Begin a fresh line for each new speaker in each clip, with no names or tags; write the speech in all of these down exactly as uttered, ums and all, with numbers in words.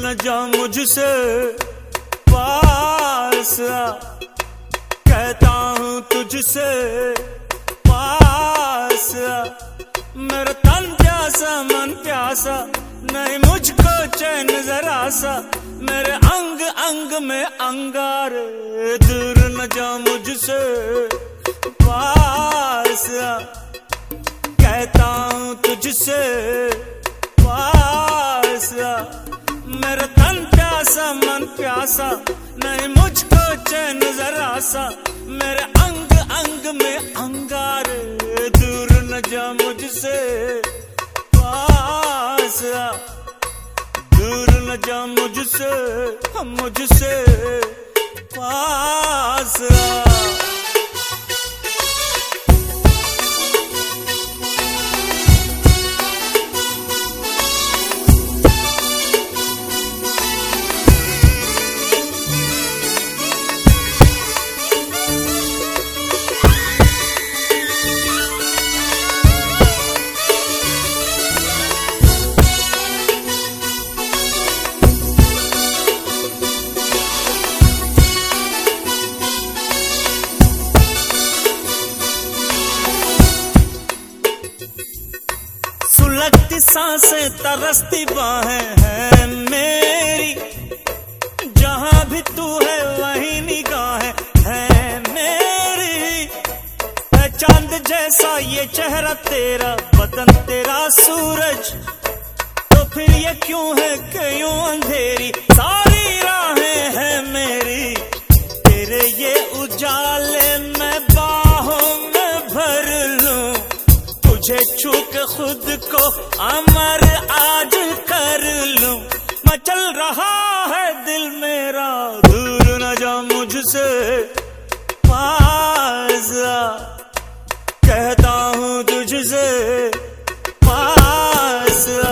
न जा मुझसे पास आ, कहता हूँ तुझसे पास आ। मेरा तन प्यासा मन प्यासा, नहीं मुझको चैन जरा सा, मेरे अंग अंग में अंगारे, दूर न जा मुझसे पास आ, कहता हूँ तुझसे पास आ। मेरा तन प्यासा मन प्यासा, नहीं मुझको चैन जरा सा, मेरे अंग अंग में अंगारे, दूर न जा मुझसे पास आ, दूर न जा मुझसे मुझसे पास आ। सुलगती सांसें तरसती बाहें हैं मेरी, जहां भी तू है वहीं निगाहें हैं मेरी। है चांद जैसा ये चेहरा तेरा, बदन तेरा सूरज, तो फिर ये क्यों है क्यों अंधेरी, सारी राहें हैं मेरी। तेरे ये उजाले में बाहों में भर लूं, तुझे छू के खुद को अमर आज कर लूं। मचल रहा है दिल मेरा, दूर न जा मुझसे पास आ, कहता हूँ तुझसे पास आ।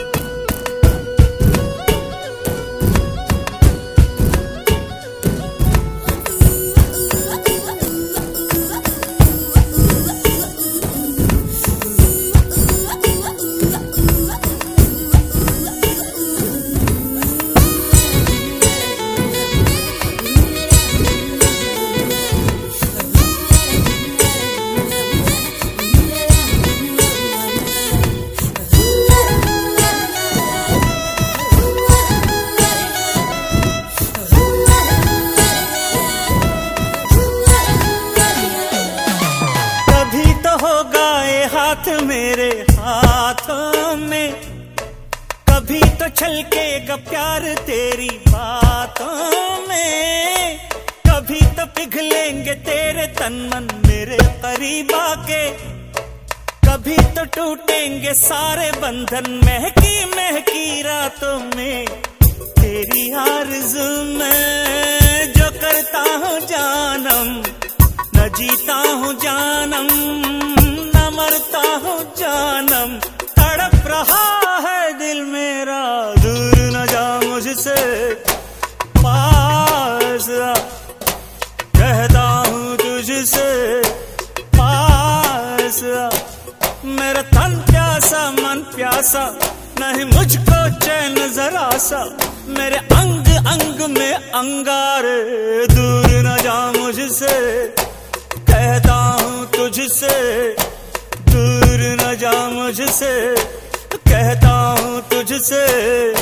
हाथ मेरे हाथों में, कभी तो छलकेगा प्यार तेरी बातों में, कभी तो पिघलेंगे तेरे तन मन मेरे करीब आके, कभी तो टूटेंगे सारे बंधन महकी महकी रातों में। तेरी आरज़ू में जो करता हूँ जानम, न जीता हूँ जानम मरता हूँ जानम, तड़प रहा है दिल मेरा, दूर न जा मुझसे पास आ, कहता हूँ तुझसे पास आ। मेरा तन प्यासा मन प्यासा, नहीं मुझको चैन जरा सा, मेरे अंग अंग में अंगारे, दूर न जा मुझसे, कहता हूँ तुझसे दूर न जा मुझसे, कहता हूँ तुझसे।